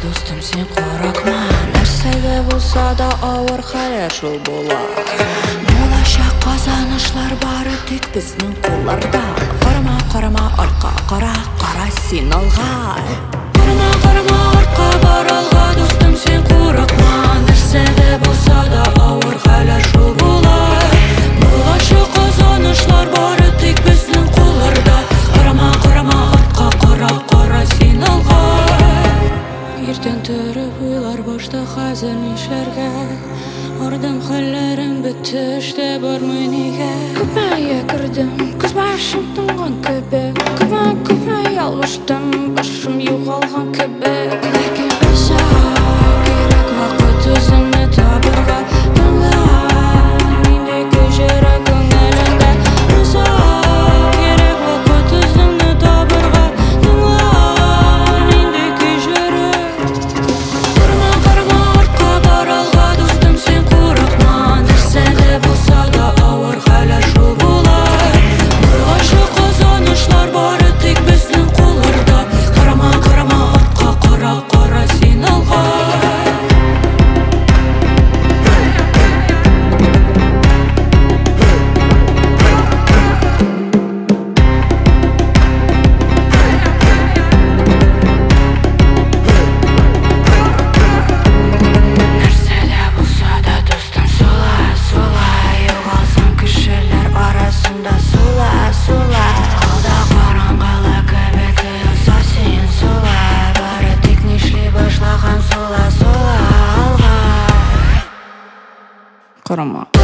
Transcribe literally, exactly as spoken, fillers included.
достым, сен қорықма. Нәрседе болса да ауыр хәлер жол болар. Болашақ қазанышлар бары тек біздің қолдарда. Қарама, қарама, артқа қара, қара сен алға. Қарама, қарама, артқа бар алға, достым, сен қорықма. Нәрседе болса да ауыр хәлер жол болар. Болашақ қазанышлар бары тек біздің қолдарда. Қарама, қарама, артқа қара, қара сен алға. Ертең тұрып ойлар башта қазір нишләргә. Ардым хәлләрем бетте, эштә бармы нигә. Күпмәгә кердем, күз башым тыңган кебек. Күпмә, күпмә ялгыштым, башым югалган кебек. Ләкин озак кирәк вакыт үзеңне табырга. Тыңла, инде көҗәрә күңелеңдә. Озак кирәк вакыт үзеңне табырга. Тыңла, инде көҗәрә. Карма, карма, артка бар алга, достым, сен курыкма. Нәрсәдә булса да авыр хәлләр шул булар. Болашак казанышлар бары тик безнең кулларда. Карама, карама, артка кара, кара син алга. Нәрсәдә булса да достым, сула, сула. Югалсаң кешеләр арасында, сула, сула. Алда караңгылык кебек тоелса син, сула. Бары тик нишли башлаган, сула, сула алга. Карама.